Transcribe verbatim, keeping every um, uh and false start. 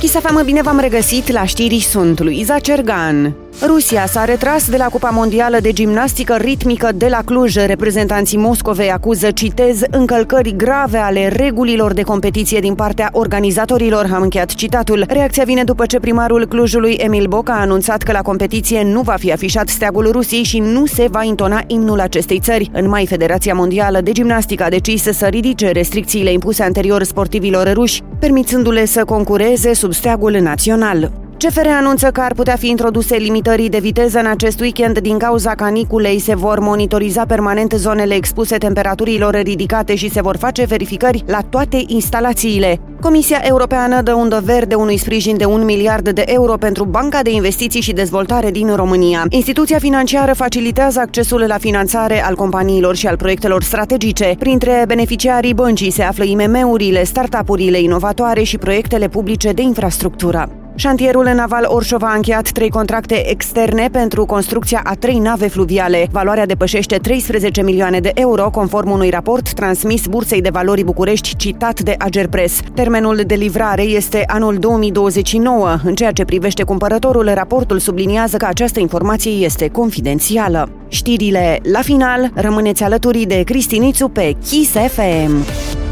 Kiss F M, bine v-am regăsit la știri, sunt Luiza Cergan. Rusia s-a retras de la Cupa Mondială de Gimnastică Ritmică de la Cluj. Reprezentanții Moscovei acuză, citez, încălcări grave ale regulilor de competiție din partea organizatorilor. Am încheiat citatul. Reacția vine după ce primarul Clujului, Emil Boc, a anunțat că la competiție nu va fi afișat steagul Rusiei și nu se va intona imnul acestei țări. În mai, Federația Mondială de Gimnastică a decis să ridice restricțiile impuse anterior sportivilor ruși, permițându-le să concureze sub steagul național. C F R anunță că ar putea fi introduse limitări de viteză în acest weekend din cauza caniculei. Se vor monitoriza permanent zonele expuse temperaturilor ridicate și se vor face verificări la toate instalațiile. Comisia Europeană dă undă verde unui sprijin de un miliard de euro pentru Banca de Investiții și Dezvoltare din România. Instituția financiară facilitează accesul la finanțare al companiilor și al proiectelor strategice. Printre beneficiarii băncii se află I M M-urile, startup-urile inovatoare și proiectele publice de infrastructură. Șantierul naval Orșova a încheiat trei contracte externe pentru construcția a trei nave fluviale. Valoarea depășește treisprezece milioane de euro, conform unui raport transmis Bursei de Valori București, citat de Agerpres. Termenul de livrare este anul două mii douăzeci și nouă. În ceea ce privește cumpărătorul, raportul subliniază că această informație este confidențială. Știrile la final, rămâneți alături de Cristinițu pe Kiss F M.